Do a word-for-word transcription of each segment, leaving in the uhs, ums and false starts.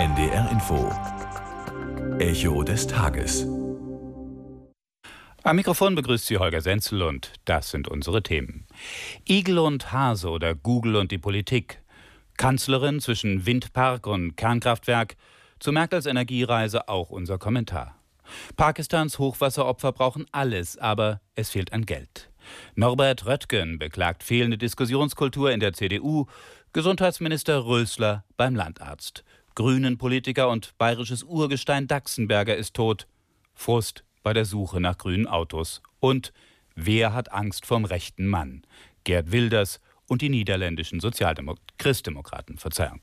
N D R Info. Echo des Tages. Am Mikrofon begrüßt Sie Holger Senzel und das sind unsere Themen. Igel und Hase oder Google und die Politik. Kanzlerin zwischen Windpark und Kernkraftwerk. Zu Merkels Energiereise auch unser Kommentar. Pakistans Hochwasseropfer brauchen alles, aber es fehlt an Geld. Norbert Röttgen beklagt fehlende Diskussionskultur in der C D U. Gesundheitsminister Rösler beim Landarzt. Grünen-Politiker und bayerisches Urgestein Daxenberger ist tot. Frust bei der Suche nach grünen Autos. Und wer hat Angst vorm rechten Mann? Geert Wilders und die niederländischen Sozialdemok- Christdemokraten. Verzeihung.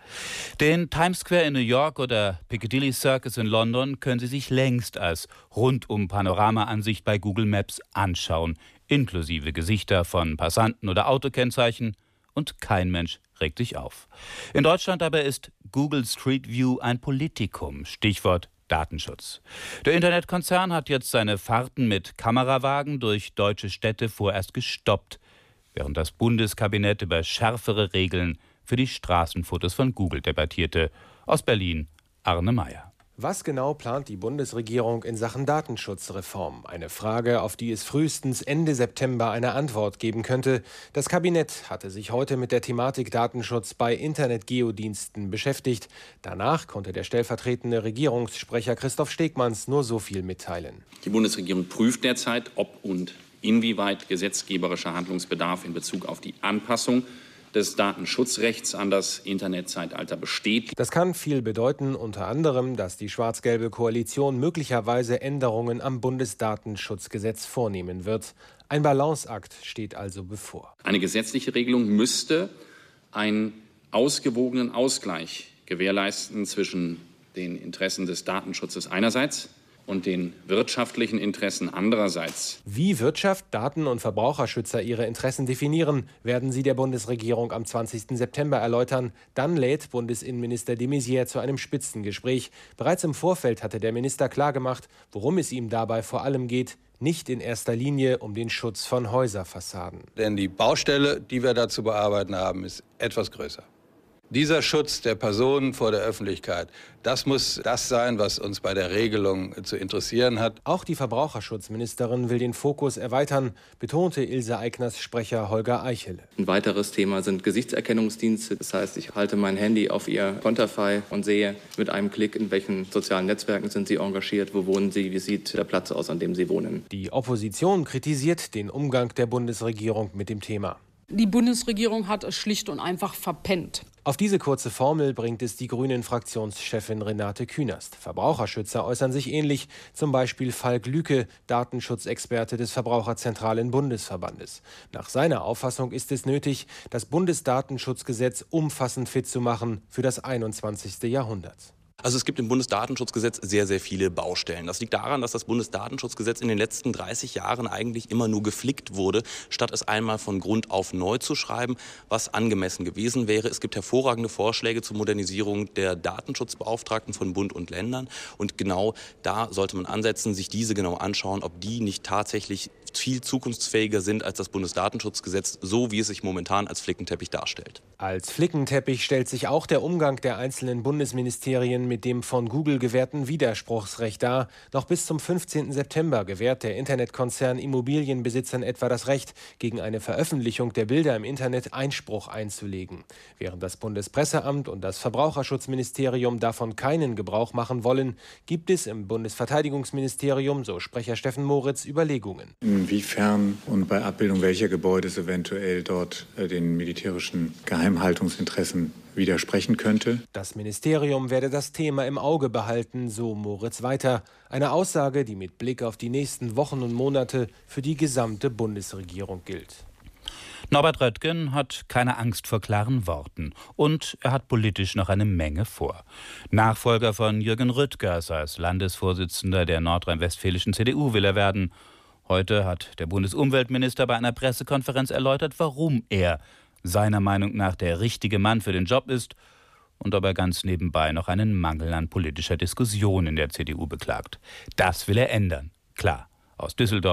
Den Times Square in New York oder Piccadilly Circus in London können Sie sich längst als Rundum-Panorama-Ansicht bei Google Maps anschauen, inklusive Gesichter von Passanten oder Autokennzeichen. Und kein Mensch regt sich auf. In Deutschland aber ist Google Street View ein Politikum, Stichwort Datenschutz. Der Internetkonzern hat jetzt seine Fahrten mit Kamerawagen durch deutsche Städte vorerst gestoppt, während das Bundeskabinett über schärfere Regeln für die Straßenfotos von Google debattierte. Aus Berlin, Arne Meyer. Was genau plant die Bundesregierung in Sachen Datenschutzreform? Eine Frage, auf die es frühestens Ende September eine Antwort geben könnte. Das Kabinett hatte sich heute mit der Thematik Datenschutz bei Internetgeodiensten beschäftigt. Danach konnte der stellvertretende Regierungssprecher Christoph Stegmanns nur so viel mitteilen. Die Bundesregierung prüft derzeit, ob und inwieweit gesetzgeberischer Handlungsbedarf in Bezug auf die Anpassung des Datenschutzrechts an das Internetzeitalter besteht. Das kann viel bedeuten, unter anderem, dass die schwarz-gelbe Koalition möglicherweise Änderungen am Bundesdatenschutzgesetz vornehmen wird. Ein Balanceakt steht also bevor. Eine gesetzliche Regelung müsste einen ausgewogenen Ausgleich gewährleisten zwischen den Interessen des Datenschutzes einerseits und den wirtschaftlichen Interessen andererseits. Wie Wirtschaft, Daten- und Verbraucherschützer ihre Interessen definieren, werden sie der Bundesregierung am zwanzigsten September erläutern. Dann lädt Bundesinnenminister de Maizière zu einem Spitzengespräch. Bereits im Vorfeld hatte der Minister klargemacht, worum es ihm dabei vor allem geht. Nicht in erster Linie um den Schutz von Häuserfassaden. Denn die Baustelle, die wir da zu bearbeiten haben, ist etwas größer. Dieser Schutz der Personen vor der Öffentlichkeit, das muss das sein, was uns bei der Regelung zu interessieren hat. Auch die Verbraucherschutzministerin will den Fokus erweitern, betonte Ilse Aigners Sprecher Holger Eichele. Ein weiteres Thema sind Gesichtserkennungsdienste. Das heißt, ich halte mein Handy auf Ihr Konterfei und sehe mit einem Klick, in welchen sozialen Netzwerken sind Sie engagiert, wo wohnen Sie, wie sieht der Platz aus, an dem Sie wohnen. Die Opposition kritisiert den Umgang der Bundesregierung mit dem Thema. Die Bundesregierung hat es schlicht und einfach verpennt. Auf diese kurze Formel bringt es die Grünen-Fraktionschefin Renate Künast. Verbraucherschützer äußern sich ähnlich, zum Beispiel Falk Lüke, Datenschutzexperte des Verbraucherzentralen Bundesverbandes. Nach seiner Auffassung ist es nötig, das Bundesdatenschutzgesetz umfassend fit zu machen für das einundzwanzigste Jahrhundert. Also es gibt im Bundesdatenschutzgesetz sehr, sehr viele Baustellen. Das liegt daran, dass das Bundesdatenschutzgesetz in den letzten dreißig Jahren eigentlich immer nur geflickt wurde, statt es einmal von Grund auf neu zu schreiben, was angemessen gewesen wäre. Es gibt hervorragende Vorschläge zur Modernisierung der Datenschutzbeauftragten von Bund und Ländern. Und genau da sollte man ansetzen, sich diese genau anschauen, ob die nicht tatsächlich viel zukunftsfähiger sind als das Bundesdatenschutzgesetz, so wie es sich momentan als Flickenteppich darstellt. Als Flickenteppich stellt sich auch der Umgang der einzelnen Bundesministerien mit dem von Google gewährten Widerspruchsrecht dar. Noch bis zum fünfzehnten September gewährt der Internetkonzern Immobilienbesitzern etwa das Recht, gegen eine Veröffentlichung der Bilder im Internet Einspruch einzulegen. Während das Bundespresseamt und das Verbraucherschutzministerium davon keinen Gebrauch machen wollen, gibt es im Bundesverteidigungsministerium, so Sprecher Steffen Moritz, Überlegungen. Inwiefern und bei Abbildung welcher Gebäude es eventuell dort äh, den militärischen Geheimhaltungsinteressen widersprechen könnte. Das Ministerium werde das Thema im Auge behalten, so Moritz weiter. Eine Aussage, die mit Blick auf die nächsten Wochen und Monate für die gesamte Bundesregierung gilt. Norbert Röttgen hat keine Angst vor klaren Worten und er hat politisch noch eine Menge vor. Nachfolger von Jürgen Rüttgers als Landesvorsitzender der nordrhein-westfälischen C D U will er werden. Heute hat der Bundesumweltminister bei einer Pressekonferenz erläutert, warum er seiner Meinung nach der richtige Mann für den Job ist und ob er ganz nebenbei noch einen Mangel an politischer Diskussion in der C D U beklagt. Das will er ändern. Klar, aus Düsseldorf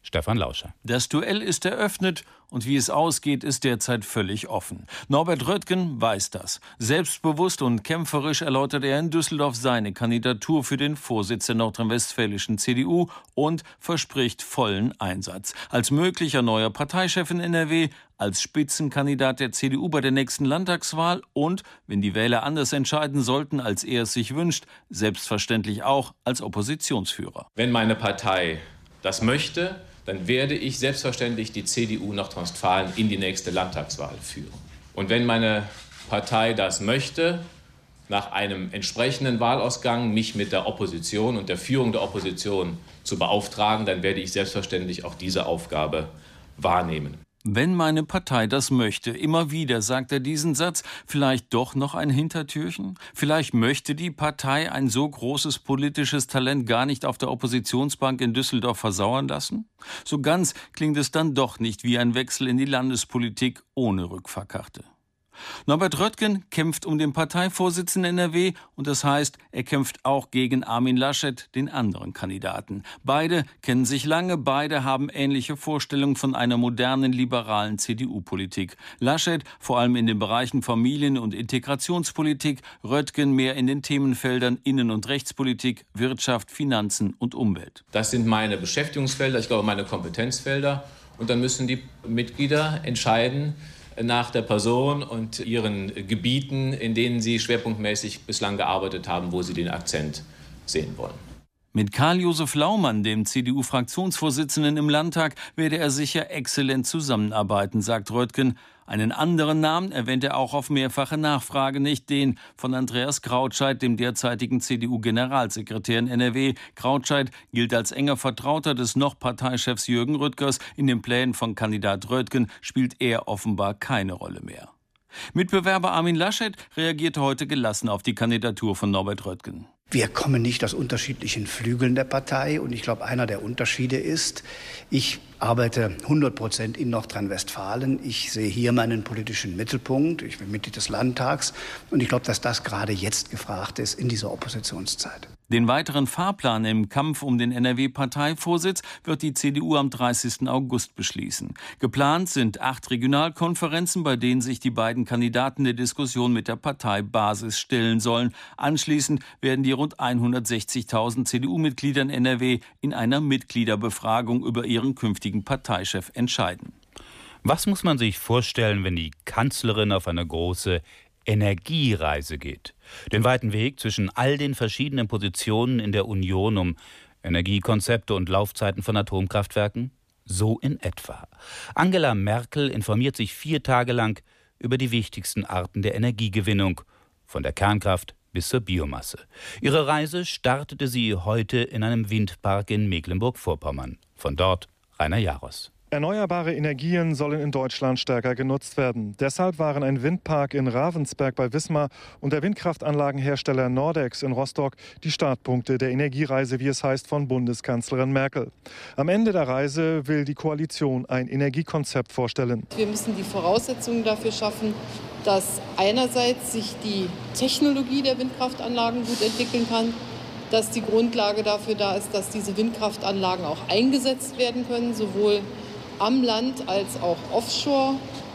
Stefan Lauscher. Das Duell ist eröffnet und wie es ausgeht, ist derzeit völlig offen. Norbert Röttgen weiß das. Selbstbewusst und kämpferisch erläutert er in Düsseldorf seine Kandidatur für den Vorsitz der nordrhein-westfälischen C D U und verspricht vollen Einsatz. Als möglicher neuer Parteichef in N R W, als Spitzenkandidat der C D U bei der nächsten Landtagswahl und, wenn die Wähler anders entscheiden sollten, als er es sich wünscht, selbstverständlich auch als Oppositionsführer. Wenn meine Partei das möchte, dann werde ich selbstverständlich die C D U Nordrhein-Westfalen in die nächste Landtagswahl führen. Und wenn meine Partei das möchte, nach einem entsprechenden Wahlausgang mich mit der Opposition und der Führung der Opposition zu beauftragen, dann werde ich selbstverständlich auch diese Aufgabe wahrnehmen. Wenn meine Partei das möchte, immer wieder sagt er diesen Satz, vielleicht doch noch ein Hintertürchen? Vielleicht möchte die Partei ein so großes politisches Talent gar nicht auf der Oppositionsbank in Düsseldorf versauern lassen? So ganz klingt es dann doch nicht wie ein Wechsel in die Landespolitik ohne Rückfahrkarte. Norbert Röttgen kämpft um den Parteivorsitz in N R W und das heißt, er kämpft auch gegen Armin Laschet, den anderen Kandidaten. Beide kennen sich lange, beide haben ähnliche Vorstellungen von einer modernen, liberalen C D U-Politik. Laschet vor allem in den Bereichen Familien- und Integrationspolitik, Röttgen mehr in den Themenfeldern Innen- und Rechtspolitik, Wirtschaft, Finanzen und Umwelt. Das sind meine Beschäftigungsfelder, ich glaube meine Kompetenzfelder. Und dann müssen die Mitglieder entscheiden, nach der Person und ihren Gebieten, in denen sie schwerpunktmäßig bislang gearbeitet haben, wo sie den Akzent sehen wollen. Mit Karl-Josef Laumann, dem C D U-Fraktionsvorsitzenden im Landtag, werde er sicher exzellent zusammenarbeiten, sagt Röttgen. Einen anderen Namen erwähnt er auch auf mehrfache Nachfrage nicht, den von Andreas Krautscheidt, dem derzeitigen C D U-Generalsekretär in N R W. Krautscheidt gilt als enger Vertrauter des noch Parteichefs Jürgen Rüttgers. In den Plänen von Kandidat Röttgen spielt er offenbar keine Rolle mehr. Mitbewerber Armin Laschet reagierte heute gelassen auf die Kandidatur von Norbert Röttgen. Wir kommen nicht aus unterschiedlichen Flügeln der Partei und ich glaube, einer der Unterschiede ist, ich arbeite hundert Prozent in Nordrhein-Westfalen. Ich sehe hier meinen politischen Mittelpunkt. Ich bin Mitglied des Landtags und ich glaube, dass das gerade jetzt gefragt ist in dieser Oppositionszeit. Den weiteren Fahrplan im Kampf um den N R W-Parteivorsitz wird die C D U am dreißigsten August beschließen. Geplant sind acht Regionalkonferenzen, bei denen sich die beiden Kandidaten der Diskussion mit der Parteibasis stellen sollen. Anschließend werden die rund hundertsechzigtausend C D U-Mitglieder in N R W in einer Mitgliederbefragung über ihren künftigen Parteichef entscheiden. Was muss man sich vorstellen, wenn die Kanzlerin auf eine große Energiereise geht? Den weiten Weg zwischen all den verschiedenen Positionen in der Union um Energiekonzepte und Laufzeiten von Atomkraftwerken? So in etwa. Angela Merkel informiert sich vier Tage lang über die wichtigsten Arten der Energiegewinnung, von der Kernkraft bis zur Biomasse. Ihre Reise startete sie heute in einem Windpark in Mecklenburg-Vorpommern. Von dort Rainer Jaros. Erneuerbare Energien sollen in Deutschland stärker genutzt werden. Deshalb waren ein Windpark in Ravensberg bei Wismar und der Windkraftanlagenhersteller Nordex in Rostock die Startpunkte der Energiereise, wie es heißt, von Bundeskanzlerin Merkel. Am Ende der Reise will die Koalition ein Energiekonzept vorstellen. Wir müssen die Voraussetzungen dafür schaffen, dass einerseits sich die Technologie der Windkraftanlagen gut entwickeln kann, dass die Grundlage dafür da ist, dass diese Windkraftanlagen auch eingesetzt werden können, sowohl am Land als auch offshore,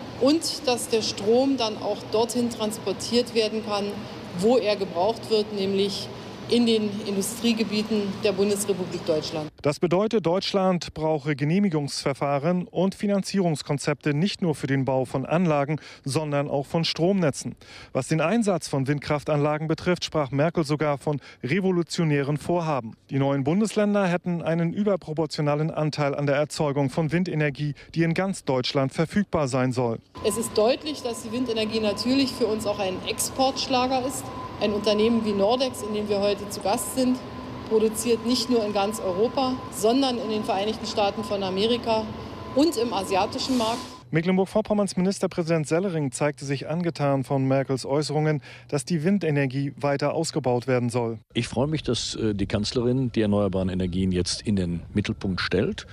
und dass der Strom dann auch dorthin transportiert werden kann, wo er gebraucht wird, nämlich in den Industriegebieten der Bundesrepublik Deutschland. Das bedeutet, Deutschland brauche Genehmigungsverfahren und Finanzierungskonzepte nicht nur für den Bau von Anlagen, sondern auch von Stromnetzen. Was den Einsatz von Windkraftanlagen betrifft, sprach Merkel sogar von revolutionären Vorhaben. Die neuen Bundesländer hätten einen überproportionalen Anteil an der Erzeugung von Windenergie, die in ganz Deutschland verfügbar sein soll. Es ist deutlich, dass die Windenergie natürlich für uns auch ein Exportschlager ist. Ein Unternehmen wie Nordex, in dem wir heute zu Gast sind, produziert nicht nur in ganz Europa, sondern in den Vereinigten Staaten von Amerika und im asiatischen Markt. Mecklenburg-Vorpommerns Ministerpräsident Sellering zeigte sich angetan von Merkels Äußerungen, dass die Windenergie weiter ausgebaut werden soll. Ich freue mich, dass die Kanzlerin die erneuerbaren Energien jetzt in den Mittelpunkt stellt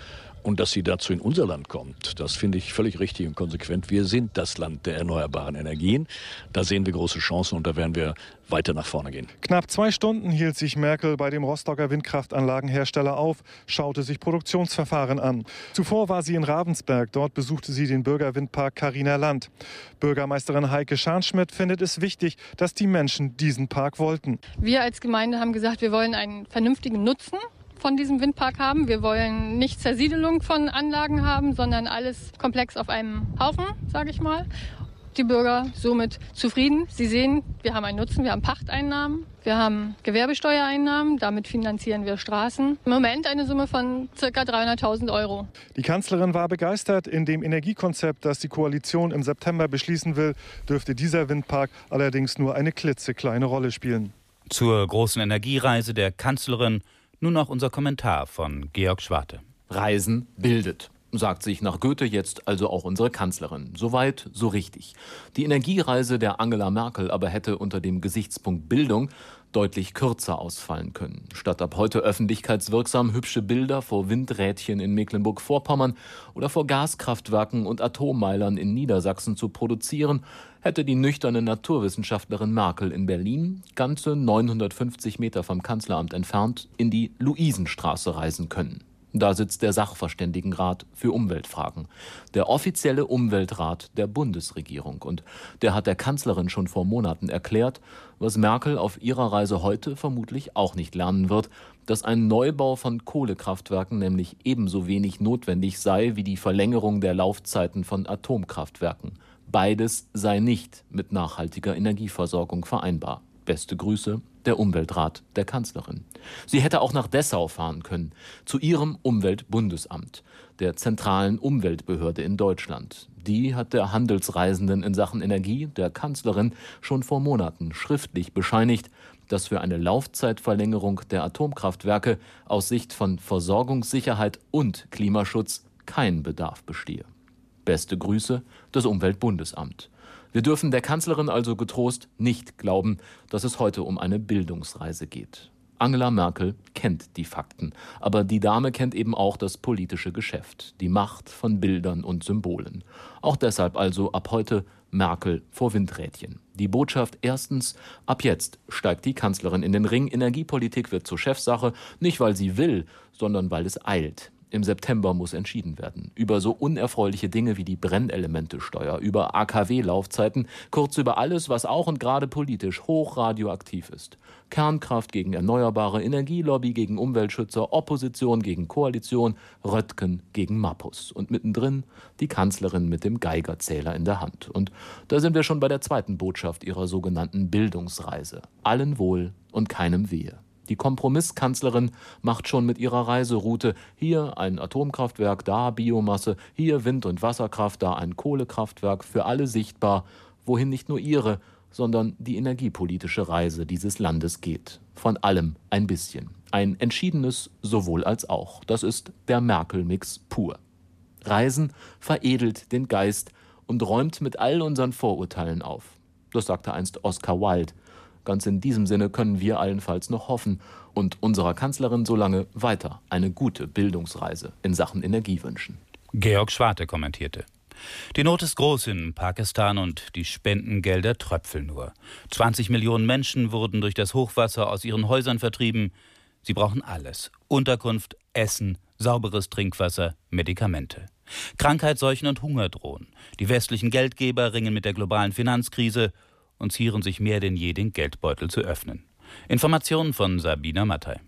Und dass sie dazu in unser Land kommt, das finde ich völlig richtig und konsequent. Wir sind das Land der erneuerbaren Energien. Da sehen wir große Chancen und da werden wir weiter nach vorne gehen. Knapp zwei Stunden hielt sich Merkel bei dem Rostocker Windkraftanlagenhersteller auf, schaute sich Produktionsverfahren an. Zuvor war sie in Ravensberg. Dort besuchte sie den Bürgerwindpark Cariner Land. Bürgermeisterin Heike Scharnschmidt findet es wichtig, dass die Menschen diesen Park wollten. Wir als Gemeinde haben gesagt, wir wollen einen vernünftigen Nutzen von diesem Windpark haben. Wir wollen nicht Zersiedelung von Anlagen haben, sondern alles komplex auf einem Haufen, sage ich mal. Die Bürger somit zufrieden. Sie sehen, wir haben einen Nutzen, wir haben Pachteinnahmen, wir haben Gewerbesteuereinnahmen, damit finanzieren wir Straßen. Im Moment eine Summe von ca. dreihunderttausend Euro. Die Kanzlerin war begeistert. In dem Energiekonzept, das die Koalition im September beschließen will, dürfte dieser Windpark allerdings nur eine klitzekleine Rolle spielen. Zur großen Energiereise der Kanzlerin nun noch unser Kommentar von Georg Schwarte. Reisen bildet, sagt sich nach Goethe jetzt also auch unsere Kanzlerin. Soweit, so richtig. Die Energiereise der Angela Merkel aber hätte unter dem Gesichtspunkt Bildung deutlich kürzer ausfallen können. Statt ab heute öffentlichkeitswirksam hübsche Bilder vor Windrädchen in Mecklenburg-Vorpommern oder vor Gaskraftwerken und Atommeilern in Niedersachsen zu produzieren, hätte die nüchterne Naturwissenschaftlerin Merkel in Berlin, ganze neunhundertfünfzig Meter vom Kanzleramt entfernt, in die Luisenstraße reisen können. Da sitzt der Sachverständigenrat für Umweltfragen, der offizielle Umweltrat der Bundesregierung. Und der hat der Kanzlerin schon vor Monaten erklärt, was Merkel auf ihrer Reise heute vermutlich auch nicht lernen wird, dass ein Neubau von Kohlekraftwerken nämlich ebenso wenig notwendig sei wie die Verlängerung der Laufzeiten von Atomkraftwerken. Beides sei nicht mit nachhaltiger Energieversorgung vereinbar. Beste Grüße, der Umweltrat der Kanzlerin. Sie hätte auch nach Dessau fahren können, zu ihrem Umweltbundesamt, der zentralen Umweltbehörde in Deutschland. Die hat der Handelsreisenden in Sachen Energie, der Kanzlerin, schon vor Monaten schriftlich bescheinigt, dass für eine Laufzeitverlängerung der Atomkraftwerke aus Sicht von Versorgungssicherheit und Klimaschutz kein Bedarf bestehe. Beste Grüße, das Umweltbundesamt. Wir dürfen der Kanzlerin also getrost nicht glauben, dass es heute um eine Bildungsreise geht. Angela Merkel kennt die Fakten, aber die Dame kennt eben auch das politische Geschäft, die Macht von Bildern und Symbolen. Auch deshalb also ab heute Merkel vor Windrädchen. Die Botschaft erstens, ab jetzt steigt die Kanzlerin in den Ring, Energiepolitik wird zur Chefsache, nicht weil sie will, sondern weil es eilt. Im September muss entschieden werden. Über so unerfreuliche Dinge wie die Brennelementesteuer, über A K W-Laufzeiten, kurz über alles, was auch und gerade politisch hochradioaktiv ist. Kernkraft gegen erneuerbare, Energielobby gegen Umweltschützer, Opposition gegen Koalition, Röttgen gegen Mappus. Und mittendrin die Kanzlerin mit dem Geigerzähler in der Hand. Und da sind wir schon bei der zweiten Botschaft ihrer sogenannten Bildungsreise. Allen wohl und keinem wehe. Die Kompromisskanzlerin macht schon mit ihrer Reiseroute hier ein Atomkraftwerk, da Biomasse, hier Wind- und Wasserkraft, da ein Kohlekraftwerk, für alle sichtbar, wohin nicht nur ihre, sondern die energiepolitische Reise dieses Landes geht. Von allem ein bisschen. Ein entschiedenes sowohl als auch. Das ist der Merkel-Mix pur. Reisen veredelt den Geist und räumt mit all unseren Vorurteilen auf. Das sagte einst Oscar Wilde. Ganz in diesem Sinne können wir allenfalls noch hoffen und unserer Kanzlerin solange weiter eine gute Bildungsreise in Sachen Energie wünschen. Georg Schwarte kommentierte. Die Not ist groß in Pakistan und die Spendengelder tröpfeln nur. zwanzig Millionen Menschen wurden durch das Hochwasser aus ihren Häusern vertrieben. Sie brauchen alles. Unterkunft, Essen, sauberes Trinkwasser, Medikamente. Krankheit, Seuchen und Hunger drohen. Die westlichen Geldgeber ringen mit der globalen Finanzkrise und zieren sich mehr denn je, den Geldbeutel zu öffnen. Informationen von Sabina Mattei.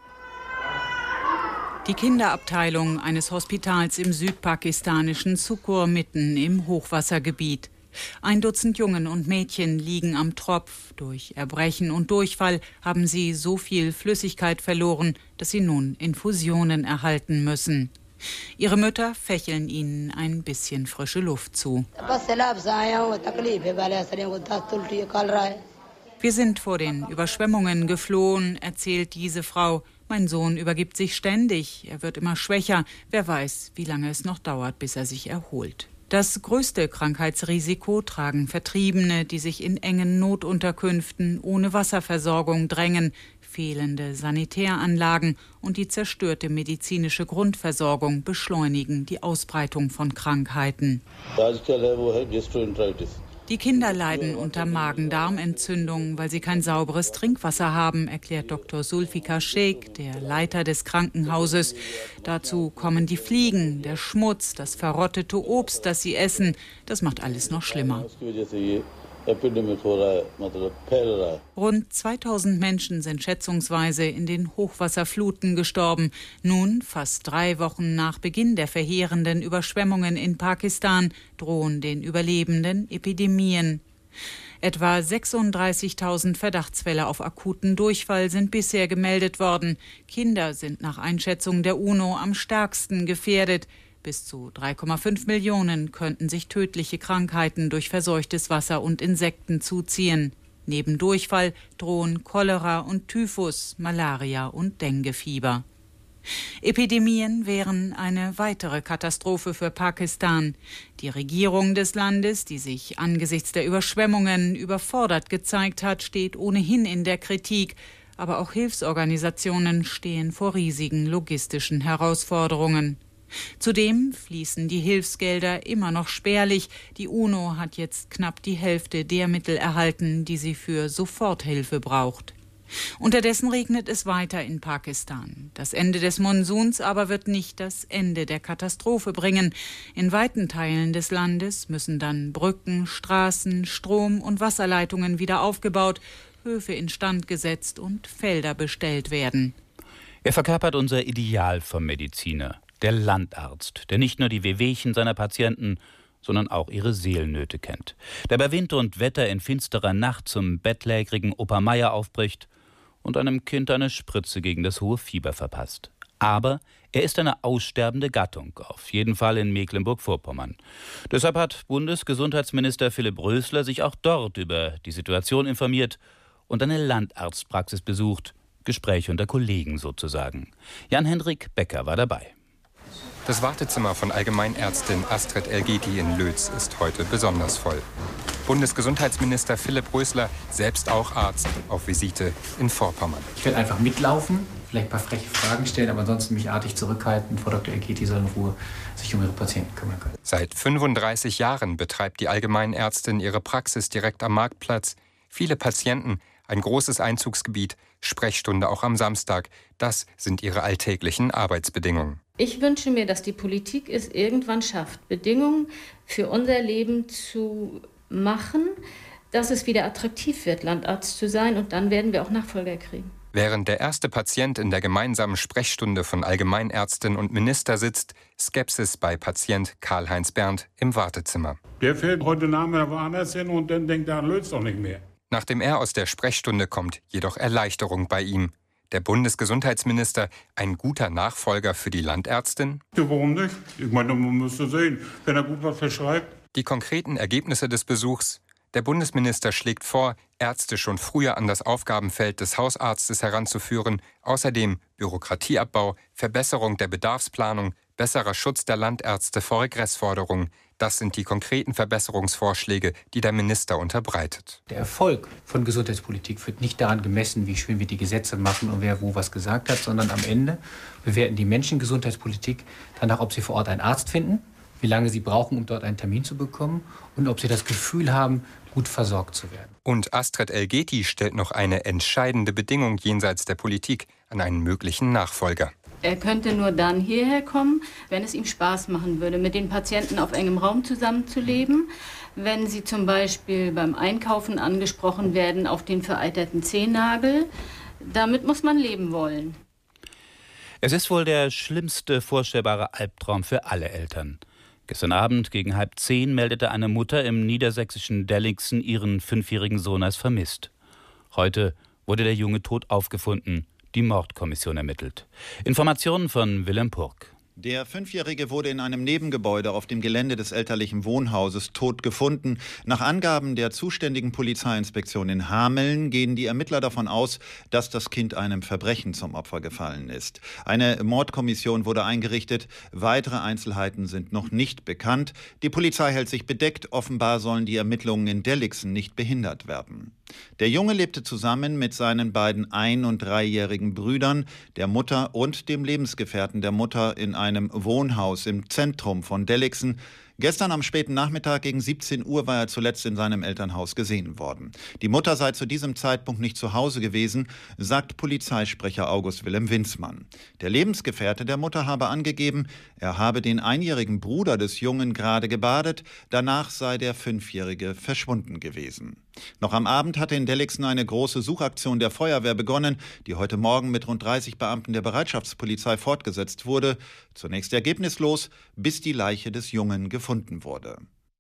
Die Kinderabteilung eines Hospitals im südpakistanischen Sukkur mitten im Hochwassergebiet. Ein Dutzend Jungen und Mädchen liegen am Tropf. Durch Erbrechen und Durchfall haben sie so viel Flüssigkeit verloren, dass sie nun Infusionen erhalten müssen. Ihre Mütter fächeln ihnen ein bisschen frische Luft zu. Wir sind vor den Überschwemmungen geflohen, erzählt diese Frau. Mein Sohn übergibt sich ständig. Er wird immer schwächer. Wer weiß, wie lange es noch dauert, bis er sich erholt. Das größte Krankheitsrisiko tragen Vertriebene, die sich in engen Notunterkünften ohne Wasserversorgung drängen. fehlende Sanitäranlagen und die zerstörte medizinische Grundversorgung beschleunigen die Ausbreitung von Krankheiten. Die Kinder leiden unter Magen-Darm-Entzündungen, weil sie kein sauberes Trinkwasser haben, erklärt Doktor Zulfikar Sheikh, der Leiter des Krankenhauses. Dazu kommen die Fliegen, der Schmutz, das verrottete Obst, das sie essen. Das macht alles noch schlimmer. Rund zweitausend Menschen sind schätzungsweise in den Hochwasserfluten gestorben. Nun, fast drei Wochen nach Beginn der verheerenden Überschwemmungen in Pakistan, drohen den Überlebenden Epidemien. Etwa sechsunddreißigtausend Verdachtsfälle auf akuten Durchfall sind bisher gemeldet worden. Kinder sind nach Einschätzung der UNO am stärksten gefährdet. Bis zu drei Komma fünf Millionen könnten sich tödliche Krankheiten durch verseuchtes Wasser und Insekten zuziehen. Neben Durchfall drohen Cholera und Typhus, Malaria und Denguefieber. Epidemien wären eine weitere Katastrophe für Pakistan. Die Regierung des Landes, die sich angesichts der Überschwemmungen überfordert gezeigt hat, steht ohnehin in der Kritik. Aber auch Hilfsorganisationen stehen vor riesigen logistischen Herausforderungen. Zudem fließen die Hilfsgelder immer noch spärlich. Die UNO hat jetzt knapp die Hälfte der Mittel erhalten, die sie für Soforthilfe braucht. Unterdessen regnet es weiter in Pakistan. Das Ende des Monsuns aber wird nicht das Ende der Katastrophe bringen. In weiten Teilen des Landes müssen dann Brücken, Straßen, Strom- und Wasserleitungen wieder aufgebaut, Höfe instand gesetzt und Felder bestellt werden. Er verkörpert unser Ideal vom Mediziner. Der Landarzt, der nicht nur die Wehwehchen seiner Patienten, sondern auch ihre Seelennöte kennt. Der bei Wind und Wetter in finsterer Nacht zum bettlägerigen Opa Meier aufbricht und einem Kind eine Spritze gegen das hohe Fieber verpasst. Aber er ist eine aussterbende Gattung, auf jeden Fall in Mecklenburg-Vorpommern. Deshalb hat Bundesgesundheitsminister Philipp Rösler sich auch dort über die Situation informiert und eine Landarztpraxis besucht, Gespräche unter Kollegen sozusagen. Jan-Hendrik Becker war dabei. Das Wartezimmer von Allgemeinärztin Astrid Elgeti in Lötz ist heute besonders voll. Bundesgesundheitsminister Philipp Rösler, selbst auch Arzt, auf Visite in Vorpommern. Ich werde einfach mitlaufen, vielleicht ein paar freche Fragen stellen, aber ansonsten mich artig zurückhalten. Frau Doktor Elgeti soll in Ruhe sich um ihre Patienten kümmern können. Seit fünfunddreißig Jahren betreibt die Allgemeinärztin ihre Praxis direkt am Marktplatz. Viele Patienten, ein großes Einzugsgebiet, Sprechstunde auch am Samstag. Das sind ihre alltäglichen Arbeitsbedingungen. Ich wünsche mir, dass die Politik es irgendwann schafft, Bedingungen für unser Leben zu machen, dass es wieder attraktiv wird, Landarzt zu sein. Und dann werden wir auch Nachfolger kriegen. Während der erste Patient in der gemeinsamen Sprechstunde von Allgemeinärztin und Minister sitzt, Skepsis bei Patient Karl-Heinz Berndt im Wartezimmer. Der fällt heute Name woanders hin und dann denkt er, löst doch nicht mehr. Nachdem er aus der Sprechstunde kommt, jedoch Erleichterung bei ihm. Der Bundesgesundheitsminister ein guter Nachfolger für die Landärztin? Ja, warum nicht? Ich meine, man müsste sehen, wenn er gut was verschreibt. Die konkreten Ergebnisse des Besuchs. Der Bundesminister schlägt vor, Ärzte schon früher an das Aufgabenfeld des Hausarztes heranzuführen. Außerdem Bürokratieabbau, Verbesserung der Bedarfsplanung, besserer Schutz der Landärzte vor Regressforderungen. Das sind die konkreten Verbesserungsvorschläge, die der Minister unterbreitet. Der Erfolg von Gesundheitspolitik wird nicht daran gemessen, wie schön wir die Gesetze machen und wer wo was gesagt hat, sondern am Ende bewerten die Menschen Gesundheitspolitik danach, ob sie vor Ort einen Arzt finden, wie lange sie brauchen, um dort einen Termin zu bekommen und ob sie das Gefühl haben, gut versorgt zu werden. Und Astrid Elgeti stellt noch eine entscheidende Bedingung jenseits der Politik an einen möglichen Nachfolger. Er könnte nur dann hierher kommen, wenn es ihm Spaß machen würde, mit den Patienten auf engem Raum zusammenzuleben. Wenn sie zum Beispiel beim Einkaufen angesprochen werden auf den vereiterten Zehennagel. Damit muss man leben wollen. Es ist wohl der schlimmste vorstellbare Albtraum für alle Eltern. Gestern Abend gegen halb zehn meldete eine Mutter im niedersächsischen Dellingsen ihren fünfjährigen Sohn als vermisst. Heute wurde der Junge tot aufgefunden. Die Mordkommission ermittelt. Informationen von Willem Purk. Der Fünfjährige wurde in einem Nebengebäude auf dem Gelände des elterlichen Wohnhauses tot gefunden. Nach Angaben der zuständigen Polizeiinspektion in Hameln gehen die Ermittler davon aus, dass das Kind einem Verbrechen zum Opfer gefallen ist. Eine Mordkommission wurde eingerichtet. Weitere Einzelheiten sind noch nicht bekannt. Die Polizei hält sich bedeckt. Offenbar sollen die Ermittlungen in Delixen nicht behindert werden. Der Junge lebte zusammen mit seinen beiden ein- und dreijährigen Brüdern, der Mutter und dem Lebensgefährten der Mutter in einem Wohnhaus im Zentrum von Delixen. Gestern am späten Nachmittag gegen siebzehn Uhr war er zuletzt in seinem Elternhaus gesehen worden. Die Mutter sei zu diesem Zeitpunkt nicht zu Hause gewesen, sagt Polizeisprecher August Wilhelm Winzmann. Der Lebensgefährte der Mutter habe angegeben, er habe den einjährigen Bruder des Jungen gerade gebadet, danach sei der Fünfjährige verschwunden gewesen. Noch am Abend hatte in Delixen eine große Suchaktion der Feuerwehr begonnen, die heute Morgen mit rund dreißig Beamten der Bereitschaftspolizei fortgesetzt wurde. Zunächst ergebnislos, bis die Leiche des Jungen gefunden wurde.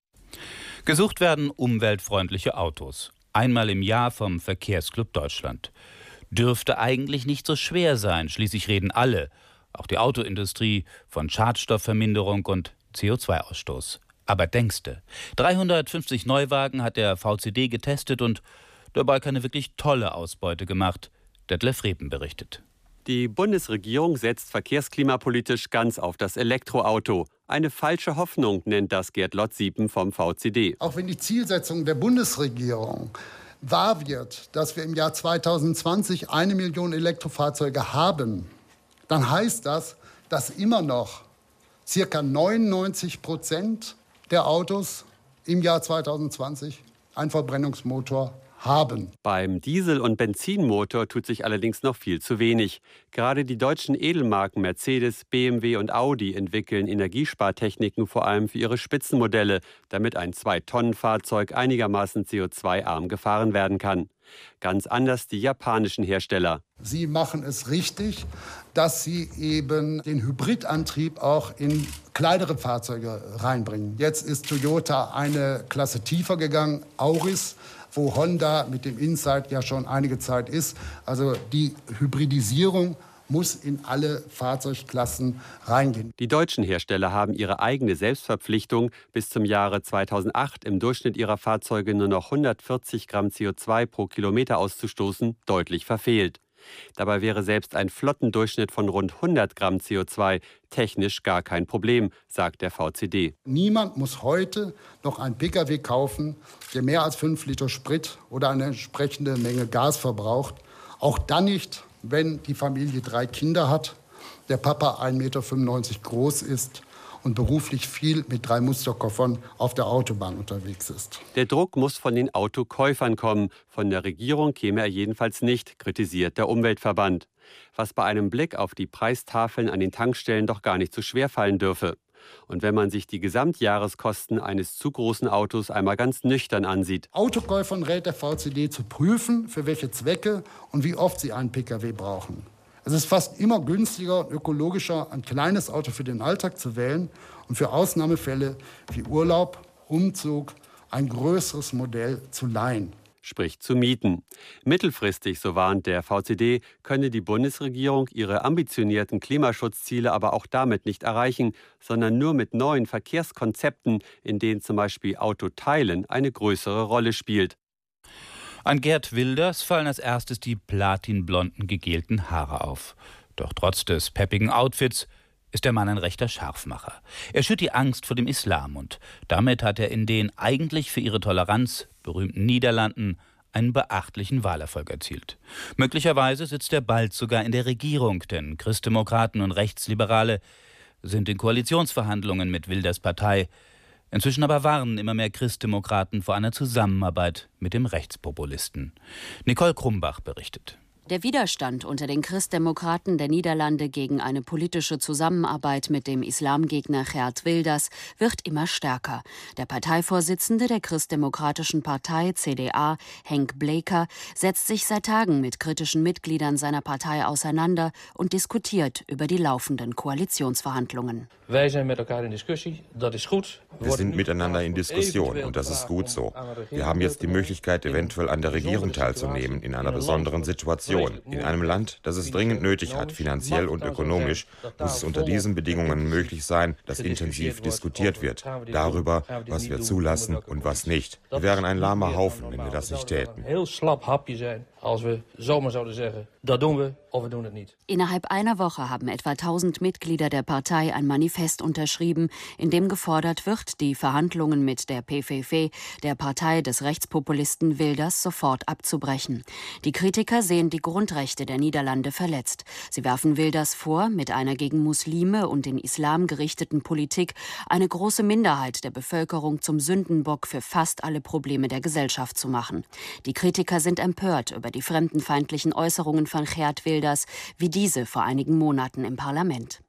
Gesucht werden umweltfreundliche Autos. Einmal im Jahr vom Verkehrsclub Deutschland. Dürfte eigentlich nicht so schwer sein. Schließlich reden alle, auch die Autoindustrie, von Schadstoffverminderung und C O zwei Ausstoß. Aber denkste, dreihundertfünfzig Neuwagen hat der V C D getestet und dabei keine wirklich tolle Ausbeute gemacht. Detlef Reben berichtet. Die Bundesregierung setzt verkehrsklimapolitisch ganz auf das Elektroauto. Eine falsche Hoffnung, nennt das Gerd Lotz-Siepen vom V C D. Auch wenn die Zielsetzung der Bundesregierung wahr wird, dass wir im Jahr zweitausendzwanzig eine Million Elektrofahrzeuge haben, dann heißt das, dass immer noch ca. neunundneunzig Prozent der Autos im Jahr zweitausendzwanzig einen Verbrennungsmotor haben. Beim Diesel- und Benzinmotor tut sich allerdings noch viel zu wenig. Gerade die deutschen Edelmarken Mercedes, B M W und Audi entwickeln Energiespartechniken vor allem für ihre Spitzenmodelle, damit ein Zwei-Tonnen-Fahrzeug einigermaßen C O zwei arm gefahren werden kann. Ganz anders die japanischen Hersteller. Sie machen es richtig, dass sie eben den Hybridantrieb auch in kleinere Fahrzeuge reinbringen. Jetzt ist Toyota eine Klasse tiefer gegangen, Auris, wo Honda mit dem Insight ja schon einige Zeit ist. Also die Hybridisierung muss in alle Fahrzeugklassen reingehen. Die deutschen Hersteller haben ihre eigene Selbstverpflichtung, bis zum Jahre zweitausendacht im Durchschnitt ihrer Fahrzeuge nur noch hundertvierzig Gramm C O zwei pro Kilometer auszustoßen, deutlich verfehlt. Dabei wäre selbst ein Flottendurchschnitt von rund hundert Gramm C O zwei technisch gar kein Problem, sagt der V C D. Niemand muss heute noch einen Pkw kaufen, der mehr als fünf Liter Sprit oder eine entsprechende Menge Gas verbraucht. Auch dann nicht, wenn die Familie drei Kinder hat, der Papa ein Meter fünfundneunzig groß ist und beruflich viel mit drei Musterkoffern auf der Autobahn unterwegs ist. Der Druck muss von den Autokäufern kommen. Von der Regierung käme er jedenfalls nicht, kritisiert der Umweltverband. Was bei einem Blick auf die Preistafeln an den Tankstellen doch gar nicht so schwer fallen dürfe. Und wenn man sich die Gesamtjahreskosten eines zu großen Autos einmal ganz nüchtern ansieht. Autokäufern rät der V C D zu prüfen, für welche Zwecke und wie oft sie einen Pkw brauchen. Es ist fast immer günstiger und ökologischer, ein kleines Auto für den Alltag zu wählen und für Ausnahmefälle wie Urlaub, Umzug ein größeres Modell zu leihen. Sprich zu mieten. Mittelfristig, so warnt der V C D, könne die Bundesregierung ihre ambitionierten Klimaschutzziele aber auch damit nicht erreichen, sondern nur mit neuen Verkehrskonzepten, in denen zum Beispiel Autoteilen eine größere Rolle spielt. An Gerd Wilders fallen als erstes die platinblonden gegelten Haare auf. Doch trotz des peppigen Outfits ist der Mann ein rechter Scharfmacher. Er schürt die Angst vor dem Islam und damit hat er in den eigentlich für ihre Toleranz berühmten Niederlanden einen beachtlichen Wahlerfolg erzielt. Möglicherweise sitzt er bald sogar in der Regierung, denn Christdemokraten und Rechtsliberale sind in Koalitionsverhandlungen mit Wilders Partei. Inzwischen aber warnen immer mehr Christdemokraten vor einer Zusammenarbeit mit dem Rechtspopulisten. Nicole Krumbach berichtet. Der Widerstand unter den Christdemokraten der Niederlande gegen eine politische Zusammenarbeit mit dem Islamgegner Geert Wilders wird immer stärker. Der Parteivorsitzende der Christdemokratischen Partei C D A, Henk Bleker, setzt sich seit Tagen mit kritischen Mitgliedern seiner Partei auseinander und diskutiert über die laufenden Koalitionsverhandlungen. Wir sind miteinander in Diskussion und das ist gut so. Wir haben jetzt die Möglichkeit, eventuell an der Regierung teilzunehmen in einer besonderen Situation. Diskussion. In einem Land, das es dringend nötig hat, finanziell und ökonomisch, muss es unter diesen Bedingungen möglich sein, dass intensiv diskutiert wird, darüber, was wir zulassen und was nicht. Wir wären ein lahmer Haufen, wenn wir das nicht täten. Innerhalb einer Woche haben etwa tausend Mitglieder der Partei ein Manifest unterschrieben, in dem gefordert wird, die Verhandlungen mit der P V V, der Partei des Rechtspopulisten Wilders, sofort abzubrechen. Die Kritiker sehen die Grundrechte der Niederlande verletzt. Sie werfen Wilders vor, mit einer gegen Muslime und den Islam gerichteten Politik eine große Minderheit der Bevölkerung zum Sündenbock für fast alle Probleme der Gesellschaft zu machen. Die Kritiker sind empört über die fremdenfeindlichen Äußerungen von Geert Wilders, wie diese vor einigen Monaten im Parlament.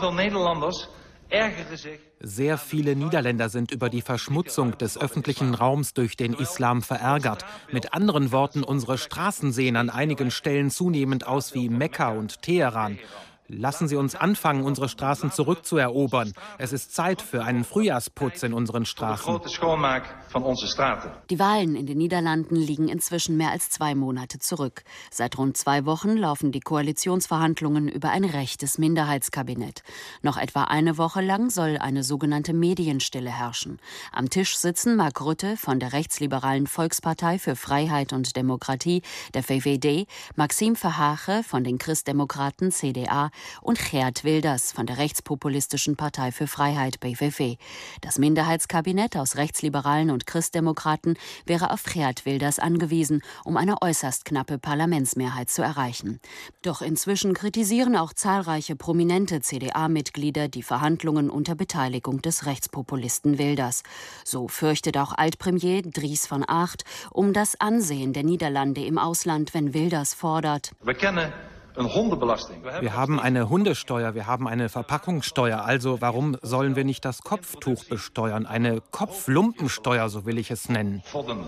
Sehr viele Niederländer sind über die Verschmutzung des öffentlichen Raums durch den Islam verärgert. Mit anderen Worten, unsere Straßen sehen an einigen Stellen zunehmend aus wie Mekka und Teheran. Lassen Sie uns anfangen, unsere Straßen zurückzuerobern. Es ist Zeit für einen Frühjahrsputz in unseren Straßen. Die Wahlen in den Niederlanden liegen inzwischen mehr als zwei Monate zurück. Seit rund zwei Wochen laufen die Koalitionsverhandlungen über ein rechtes Minderheitskabinett. Noch etwa eine Woche lang soll eine sogenannte Medienstille herrschen. Am Tisch sitzen Mark Rutte von der rechtsliberalen Volkspartei für Freiheit und Demokratie, der V V D, Maxime Verhagen von den Christdemokraten C D A und Geert Wilders von der rechtspopulistischen Partei für Freiheit B V V. Das Minderheitskabinett aus Rechtsliberalen und Christdemokraten wäre auf Geert Wilders angewiesen, um eine äußerst knappe Parlamentsmehrheit zu erreichen. Doch inzwischen kritisieren auch zahlreiche prominente C D A-Mitglieder die Verhandlungen unter Beteiligung des Rechtspopulisten Wilders. So fürchtet auch Altpremier Dries van Agt um das Ansehen der Niederlande im Ausland, wenn Wilders fordert: Wir kennen Wir haben eine Hundesteuer, wir haben eine Verpackungssteuer. Also warum sollen wir nicht das Kopftuch besteuern? Eine Kopflumpensteuer, so will ich es nennen.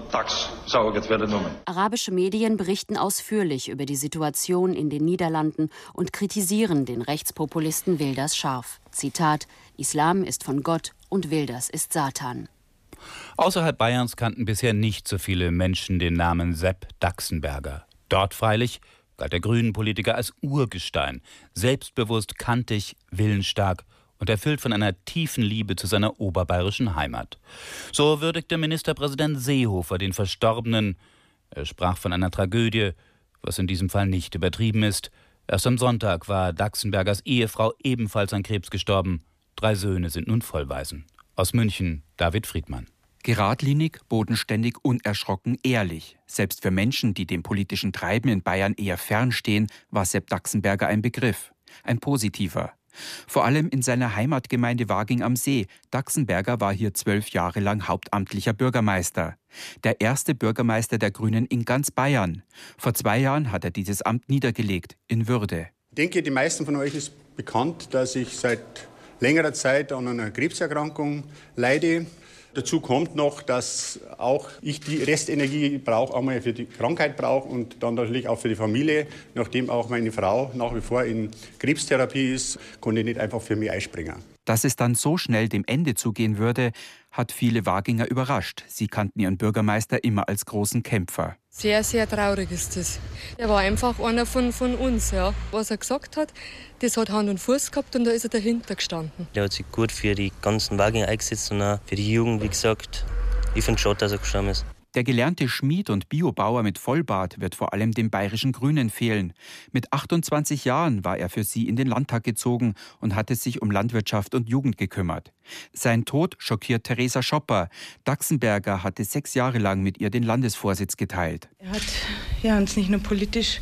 Arabische Medien berichten ausführlich über die Situation in den Niederlanden und kritisieren den Rechtspopulisten Wilders scharf. Zitat: Islam ist von Gott und Wilders ist Satan. Außerhalb Bayerns kannten bisher nicht so viele Menschen den Namen Sepp Daxenberger. Dort freilich galt der Grünen-Politiker als Urgestein, selbstbewusst, kantig, willensstark und erfüllt von einer tiefen Liebe zu seiner oberbayerischen Heimat. So würdigte Ministerpräsident Seehofer den Verstorbenen. Er sprach von einer Tragödie, was in diesem Fall nicht übertrieben ist. Erst am Sonntag war Daxenbergers Ehefrau ebenfalls an Krebs gestorben. Drei Söhne sind nun Vollwaisen. Aus München, David Friedmann. Geradlinig, bodenständig, unerschrocken, ehrlich. Selbst für Menschen, die dem politischen Treiben in Bayern eher fernstehen, war Sepp Daxenberger ein Begriff. Ein positiver. Vor allem in seiner Heimatgemeinde Waging am See. Daxenberger war hier zwölf Jahre lang hauptamtlicher Bürgermeister. Der erste Bürgermeister der Grünen in ganz Bayern. Vor zwei Jahren hat er dieses Amt niedergelegt, in Würde. Ich denke, die meisten von euch ist bekannt, dass ich seit längerer Zeit an einer Krebserkrankung leide. Dazu kommt noch, dass auch ich die Restenergie brauche, einmal für die Krankheit brauche und dann natürlich auch für die Familie. Nachdem auch meine Frau nach wie vor in Krebstherapie ist, konnte ich nicht einfach für mich einspringen. Dass es dann so schnell dem Ende zugehen würde, hat viele Waginger überrascht. Sie kannten ihren Bürgermeister immer als großen Kämpfer. Sehr, sehr traurig ist das. Er war einfach einer von, von uns. Ja. Was er gesagt hat, das hat Hand und Fuß gehabt und da ist er dahinter gestanden. Er hat sich gut für die ganzen Waginger eingesetzt und auch für die Jugend, wie gesagt. Ich finde es schade, dass er gestorben ist. Der gelernte Schmied und Biobauer mit Vollbart wird vor allem den bayerischen Grünen fehlen. Mit achtundzwanzig Jahren war er für sie in den Landtag gezogen und hatte sich um Landwirtschaft und Jugend gekümmert. Sein Tod schockiert Theresa Schopper. Daxenberger hatte sechs Jahre lang mit ihr den Landesvorsitz geteilt. Er hat ja, uns nicht nur politisch,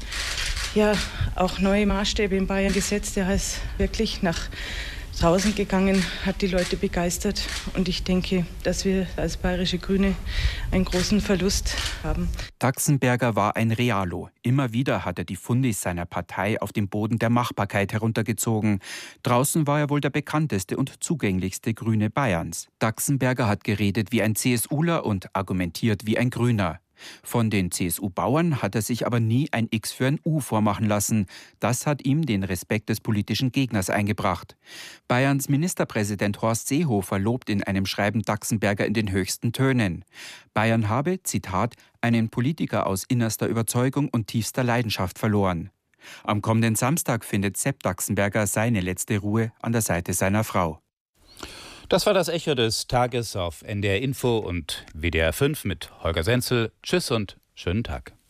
ja auch neue Maßstäbe in Bayern gesetzt. Er ist wirklich nach draußen gegangen, hat die Leute begeistert und ich denke, dass wir als bayerische Grüne einen großen Verlust haben. Daxenberger war ein Realo. Immer wieder hat er die Fundis seiner Partei auf den Boden der Machbarkeit heruntergezogen. Draußen war er wohl der bekannteste und zugänglichste Grüne Bayerns. Daxenberger hat geredet wie ein CSUler und argumentiert wie ein Grüner. Von den C S U-Bauern hat er sich aber nie ein X für ein U vormachen lassen. Das hat ihm den Respekt des politischen Gegners eingebracht. Bayerns Ministerpräsident Horst Seehofer lobt in einem Schreiben Daxenberger in den höchsten Tönen. Bayern habe, Zitat, einen Politiker aus innerster Überzeugung und tiefster Leidenschaft verloren. Am kommenden Samstag findet Sepp Daxenberger seine letzte Ruhe an der Seite seiner Frau. Das war das Echo des Tages auf N D R Info und W D R fünf mit Holger Senzel. Tschüss und schönen Tag.